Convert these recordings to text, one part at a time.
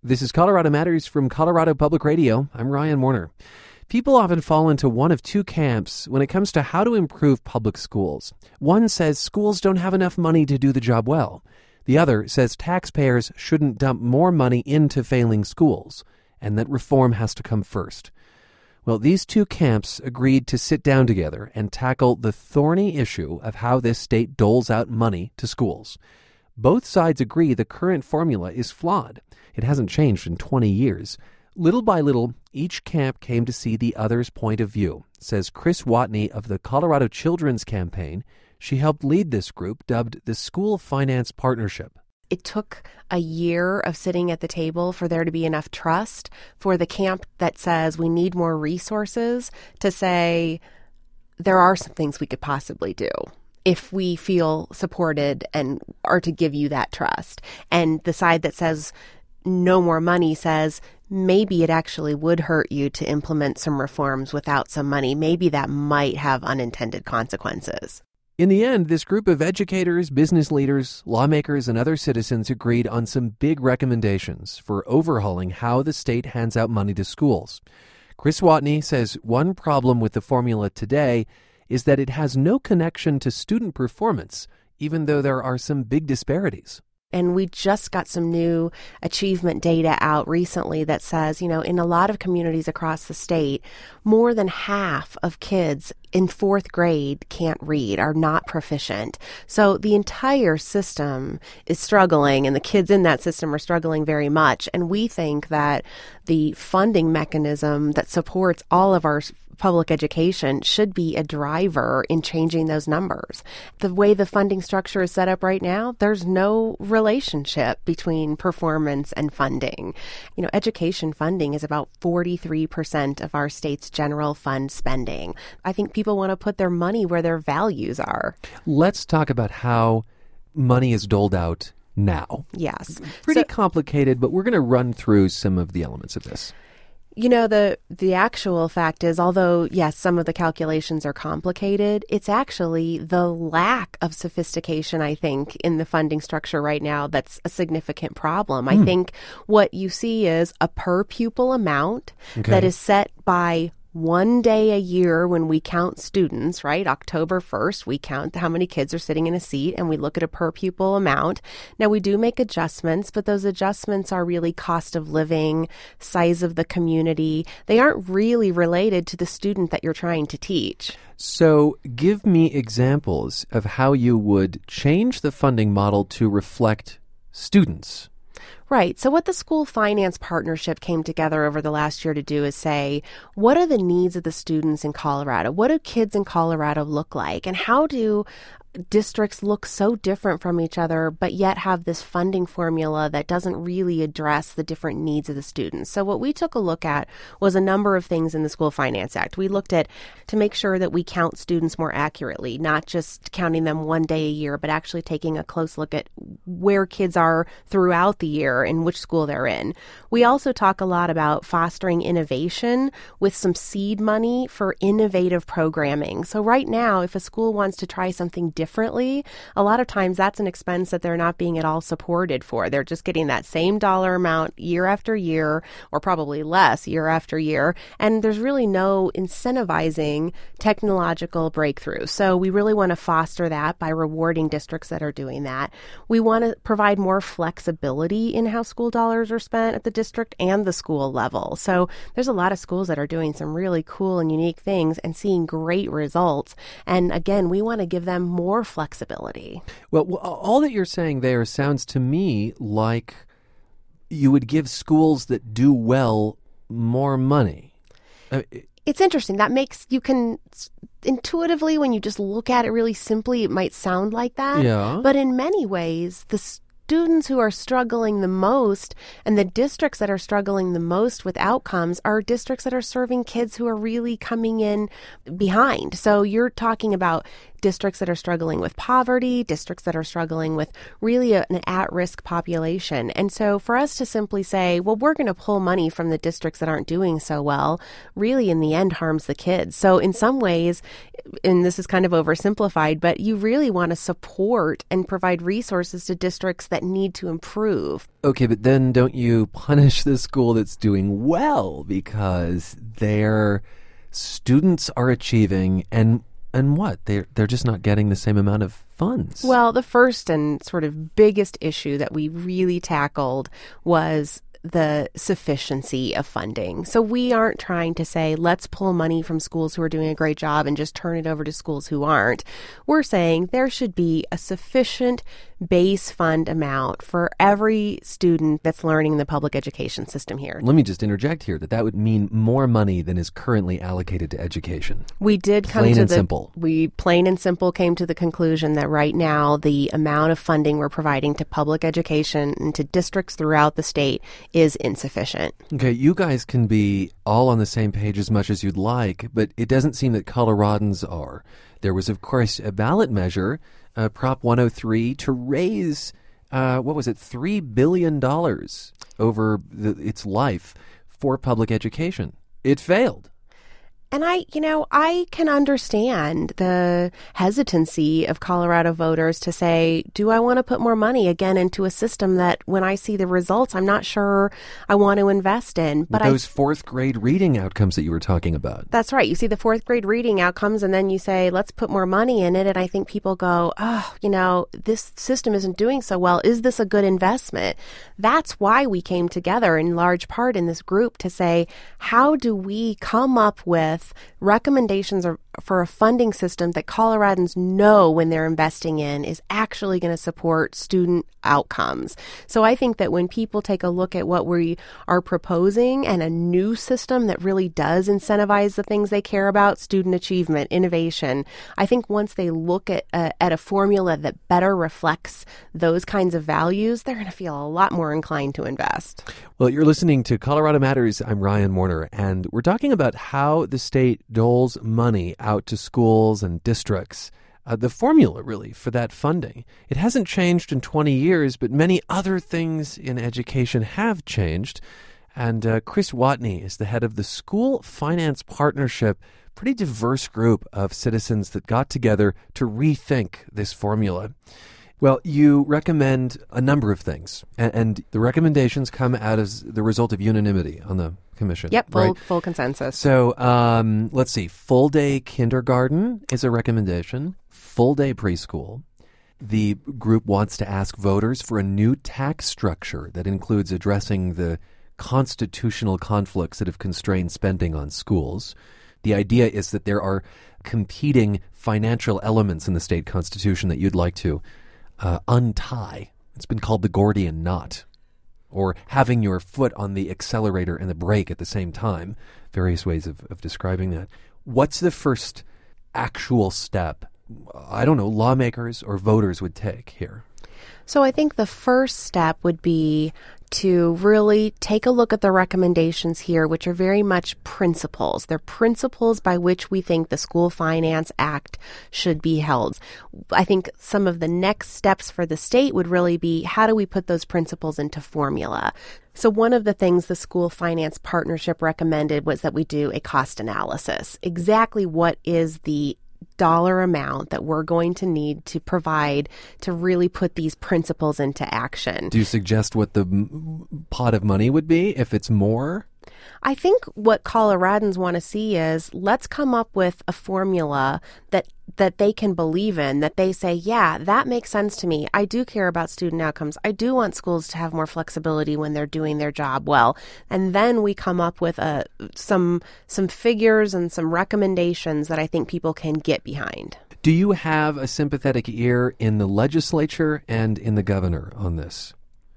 This is Colorado Matters from Colorado Public Radio. I'm Ryan Warner. People often fall into one of two camps when it comes to how to improve public schools. One says schools don't have enough money to do the job well. The other says taxpayers shouldn't dump more money into failing schools, and that reform has to come first. Well, these two camps agreed to sit down together and tackle the thorny issue of how this state doles out money to schools. Both sides agree the current formula is flawed. It hasn't changed in 20 years. Little by little, each camp came to see the other's point of view, says Chris Watney of the Colorado Children's Campaign. She helped lead this group, dubbed the School Finance Partnership. It took a year of sitting at the table for there to be enough trust for the camp that says we need more resources to say there are some things we could possibly do if we feel supported and are to give you that trust. And the side that says no more money says maybe it actually would hurt you to implement some reforms without some money. Maybe that might have unintended consequences. In the end, this group of educators, business leaders, lawmakers, and other citizens agreed on some big recommendations for overhauling how the state hands out money to schools. Chris Watney says one problem with the formula today is that it has no connection to student performance, even though there are some big disparities. And we just got some new achievement data out recently that says, in a lot of communities across the state, more than half of kids in fourth grade can't read, are not proficient. So the entire system is struggling, and the kids in that system are struggling very much. And we think that the funding mechanism that supports all of our public education should be a driver in changing those numbers. The way the funding structure is set up right now, there's no relationship between performance and funding. Education funding is about 43% of our state's general fund spending. I think people want to put their money where their values are. Let's talk about how money is doled out now. Yes. Pretty complicated, but we're going to run through some of the elements of this. The actual fact is, although, yes, some of the calculations are complicated, it's actually the lack of sophistication, I think, in the funding structure right now that's a significant problem. I think what you see is a per pupil amount that is set by one day a year when we count students, right? October 1st, we count how many kids are sitting in a seat and we look at a per pupil amount. Now, we do make adjustments, but those adjustments are really cost of living, size of the community. They aren't really related to the student that you're trying to teach. So give me examples of how you would change the funding model to reflect students. Right. So what the School Finance Partnership came together over the last year to do is say, what are the needs of the students in Colorado? What do kids in Colorado look like? And how do districts look so different from each other, but yet have this funding formula that doesn't really address the different needs of the students? So what we took a look at was a number of things in the School Finance Act. We looked at to make sure that we count students more accurately, not just counting them one day a year, but actually taking a close look at where kids are throughout the year and which school they're in. We also talk a lot about fostering innovation with some seed money for innovative programming. So right now, if a school wants to try something differently, a lot of times that's an expense that they're not being at all supported for. They're just getting that same dollar amount year after year, or probably less year after year, and there's really no incentivizing technological breakthrough. So we really want to foster that by rewarding districts that are doing that. We want to provide more flexibility in how school dollars are spent at the district and the school level. So there's a lot of schools that are doing some really cool and unique things and seeing great results. And again, we want to give them more flexibility. Well, all that you're saying there sounds to me like you would give schools that do well more money. It's interesting. That makes, you can intuitively, when you just look at it really simply, it might sound like that. Yeah. But in many ways, the students who are struggling the most and the districts that are struggling the most with outcomes are districts that are serving kids who are really coming in behind. So you're talking about districts that are struggling with poverty, districts that are struggling with really an at-risk population. And so for us to simply say, well, we're going to pull money from the districts that aren't doing so well, really in the end harms the kids. So in some ways, and this is kind of oversimplified, but you really want to support and provide resources to districts that need to improve. Okay, but then don't you punish the school that's doing well because their students are achieving and what? They're just not getting the same amount of funds. Well, the first and sort of biggest issue that we really tackled was the sufficiency of funding. So we aren't trying to say, let's pull money from schools who are doing a great job and just turn it over to schools who aren't. We're saying there should be a sufficient base fund amount for every student that's learning in the public education system here. Let me just interject here that would mean more money than is currently allocated to education. We did come plain to and simple. We plain and simple came to the conclusion that right now the amount of funding we're providing to public education and to districts throughout the state is insufficient. Okay, you guys can be all on the same page as much as you'd like, but it doesn't seem that Coloradans are. There was, of course, a ballot measure, Prop 103, to raise, $3 billion over its life for public education. It failed. And I can understand the hesitancy of Colorado voters to say, do I want to put more money again into a system that when I see the results, I'm not sure I want to invest in? But those fourth grade reading outcomes that you were talking about. That's right. You see the fourth grade reading outcomes and then you say, let's put more money in it. And I think people go, this system isn't doing so well. Is this a good investment? That's why we came together in large part in this group to say, how do we come up with recommendations for a funding system that Coloradans know when they're investing in is actually going to support student outcomes. So I think that when people take a look at what we are proposing and a new system that really does incentivize the things they care about, student achievement, innovation, I think once they look at a formula that better reflects those kinds of values, they're going to feel a lot more inclined to invest. Well, you're listening to Colorado Matters. I'm Ryan Warner, and we're talking about how the state doles money out to schools and districts. The formula, really, for that funding. It hasn't changed in 20 years, but many other things in education have changed. And Chris Watney is the head of the School Finance Partnership, pretty diverse group of citizens that got together to rethink this formula. Well, you recommend a number of things, and the recommendations come out as the result of unanimity on the commission. Yep, right? full consensus. So let's see. Full day kindergarten is a recommendation. Full day preschool. The group wants to ask voters for a new tax structure that includes addressing the constitutional conflicts that have constrained spending on schools. The idea is that there are competing financial elements in the state constitution that you'd like to untie. It's been called the Gordian knot, or having your foot on the accelerator and the brake at the same time. Various ways of describing that. What's the first actual step, lawmakers or voters would take here? So I think the first step would be to really take a look at the recommendations here, which are very much principles. They're principles by which we think the School Finance Act should be held. I think some of the next steps for the state would really be, how do we put those principles into formula? So one of the things the School Finance Partnership recommended was that we do a cost analysis. Exactly what is the dollar amount that we're going to need to provide to really put these principles into action. Do you suggest what the pot of money would be if it's more? I think what Coloradans want to see is, let's come up with a formula that they can believe in, that they say, yeah, that makes sense to me. I do care about student outcomes. I do want schools to have more flexibility when they're doing their job well. And then we come up with some figures and some recommendations that I think people can get behind. Do you have a sympathetic ear in the legislature and in the governor on this?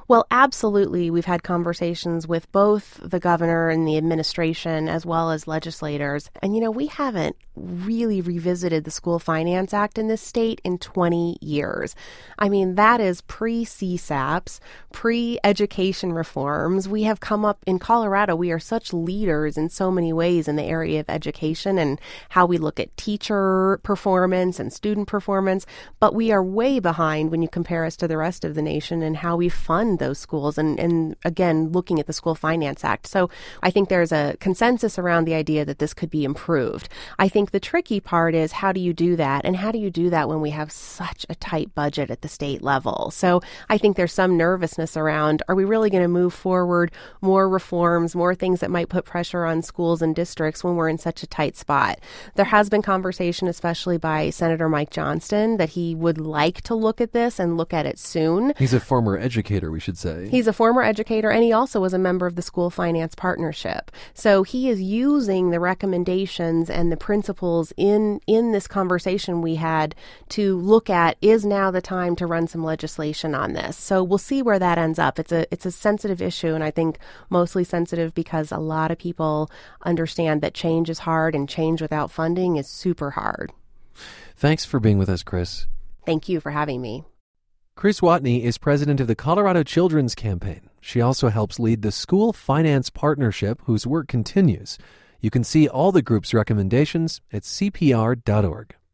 Well, absolutely. We've had conversations with both the governor and the administration as well as legislators. And, we haven't really revisited the School Finance Act in this state in 20 years. I mean, that is pre-CSAPs, pre-education reforms. We have come up in Colorado. We are such leaders in so many ways in the area of education and how we look at teacher performance and student performance. But we are way behind when you compare us to the rest of the nation and how we fund those schools and again, looking at the School Finance Act. So I think there's a consensus around the idea that this could be improved. I think the tricky part is how do you do that? And how do you do that when we have such a tight budget at the state level? So I think there's some nervousness around, are we really going to move forward more reforms, more things that might put pressure on schools and districts when we're in such a tight spot? There has been conversation, especially by Senator Mike Johnston, that he would like to look at this and look at it soon. He's a former educator, we should say. He's a former educator, and he also was a member of the School Finance Partnership. So he is using the recommendations and the principles in this conversation we had to look at, is now the time to run some legislation on this. So we'll see where that ends up. It's a sensitive issue, and I think mostly sensitive because a lot of people understand that change is hard, and change without funding is super hard. Thanks for being with us, Chris. Thank you for having me. Chris Watney is president of the Colorado Children's Campaign. She also helps lead the School Finance Partnership, whose work continues. You can see all the group's recommendations at cpr.org.